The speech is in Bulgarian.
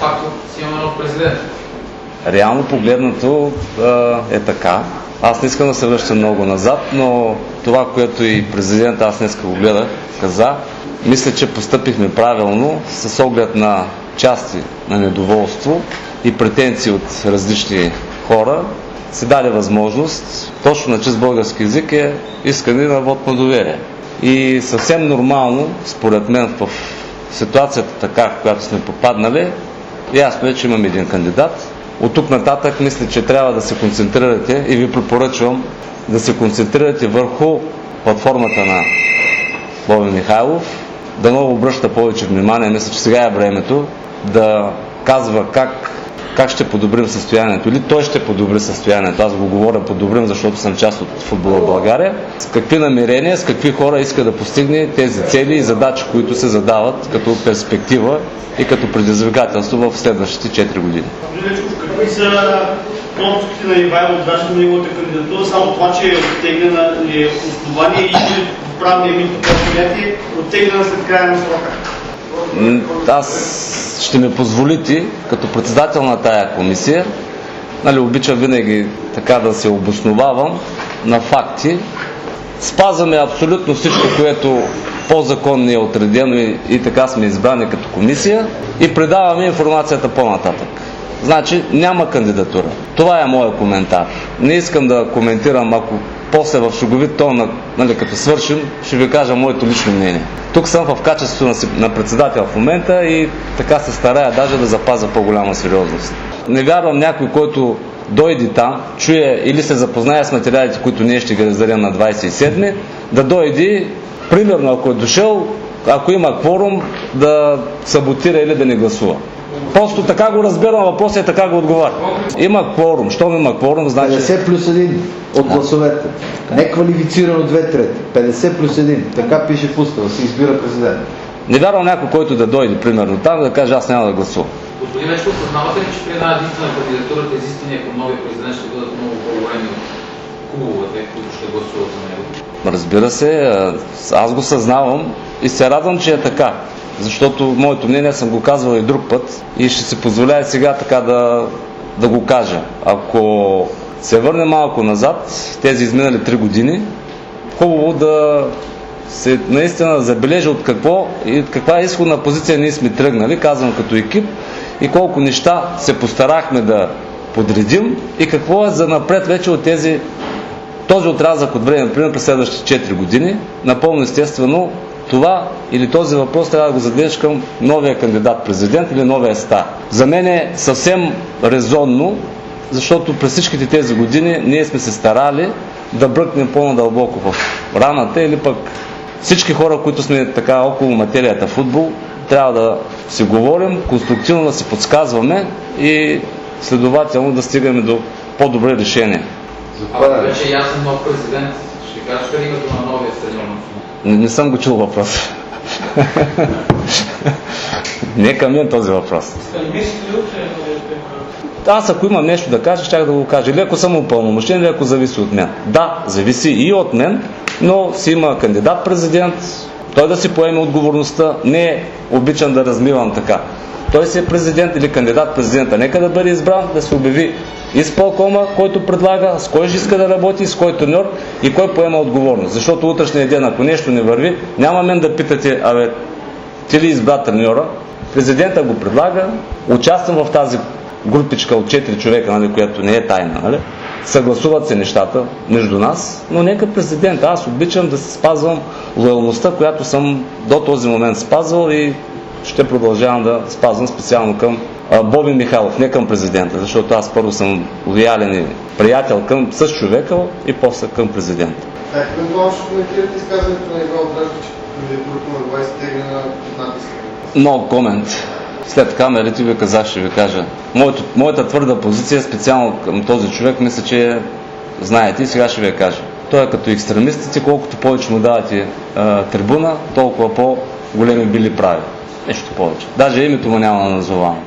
факто си имаме нов президент. Реално погледнато е така. Аз не искам да се връщам много назад, но това, което и президент, аз днес го гледах, каза, мисля, че постъпихме правилно с оглед на части на недоволство и претенции от различни хора, се даде възможност, точно на чист български език е искане на вот на доверие. И съвсем нормално, според мен, в ситуацията така, в която сме попаднали, ясно е, че имаме един кандидат. От тук нататък мисля, че трябва да се концентрирате и ви препоръчвам да се концентрирате върху платформата на Боби Михайлов, да много обръща повече внимание. Мисля, че сега е времето да казва как ще подобрим състоянието, или той ще подобри състоянието. Аз го говоря подобрим, защото съм част от футбола в България. С какви намерения, с какви хора иска да постигне тези цели и задачи, които се задават като перспектива и като предизвикателство в следващите 4 години. Какви са пропуските на Ивайло от вашата неговата кандидатура? Само това, че е оттеглена ли е основание и правния мит по понятие, оттеглена след края на срока? Аз ще ми позволите, като председател на тая комисия, обичам винаги така да се обосновавам на факти. Спазваме абсолютно всичко, което по закон ни е отредено и така сме избрани като комисия и предаваме информацията по-нататък. Значи няма кандидатура. Това е моят коментар. Не искам да коментирам, ако после в шуговит тон, като свършим, ще ви кажа моето лично мнение. Тук съм в качеството на председател в момента и така се старая даже да запазя по-голяма сериозност. Не вярвам някой, който дойде там, чуе или се запознае с материалите, които ние ще ги раздадем на 27-ми, да дойде, примерно ако е дошъл, ако има кворум, да саботира или да не гласува. Просто така го разбирам въпроса и така го отговаря. Има кворум. Щом има кворум, значи... 50 плюс 1 от гласовете. Не квалифицирано 2/3. 50 плюс 1. Така пише в устава. Се избира президент. Не вярвам някой, който да дойде, примерно там, да каже, аз няма да гласувам. Господин Лечков, познавате ли, че при една единствена кандидатура тези изисквания към новия президент ще бъдат много по-големи от клубовете, които ще гласуват за него? Разбира се, аз го съзнавам и се радвам, че е така. Защото моето мнение съм го казвал и друг път и ще се позволя и сега така да го кажа. Ако се върне малко назад, тези изминали 3 години, хубаво да се наистина забележи от какво и каква изходна позиция ние сме тръгнали, казвам като екип, и колко неща се постарахме да подредим и какво е за напред вече от този отрязък от време, например, през следващите 4 години. Напълно естествено това или този въпрос трябва да го зададеш към новия кандидат президент или новия стар. За мен е съвсем резонно, защото през всичките тези години ние сме се старали да бръкнем по-надълбоко в раната, или пък всички хора, които сме така около материята футбол, трябва да си говорим, конструктивно да си подсказваме и следователно да стигаме до по-добре решение. Ако вече ясен нов президент, ще кажеш ли името на новия стадион? Не съм го чул въпрос. Не е към мен този въпрос. Аз ако имам нещо да кажа, щях да го кажа. Или ако съм упълномощен, или ако зависи от мен. Да, зависи и от мен, но си има кандидат-президент, той да си поеме отговорността. Не обичам да размивам така. Той си е президент или кандидат-президента. Нека да бъде избран, да се обяви изпълкома, който предлага, с кой ще иска да работи, с кой треньор и кой поема отговорност. Защото утрешния ден, ако нещо не върви, няма мен да питате, ти ли избра треньора? Президента го предлага, участвам в тази групичка от 4 човека, която не е тайна, съгласуват се нещата между нас, но нека президент, аз обичам да се спазвам лоялността, която съм до този момент спазвал и ще продължавам да спазвам специално към Боби Михайлов, не към президента, защото аз първо съм лоялен и приятел с човека и после към президента. Евентуално ще коментирате изказването на Ивайло Драгов, че кандидатурата на 20 тегна на натиска? No comment. След камерите ви казах, ще ви кажа. Моята твърда позиция специално към този човек, мисля, че знаете и сега ще ви я кажа. Той е като екстремистите, колкото повече му давате трибуна, толкова по-големи били прави. Нещо повече. Даже името му няма да назовавам.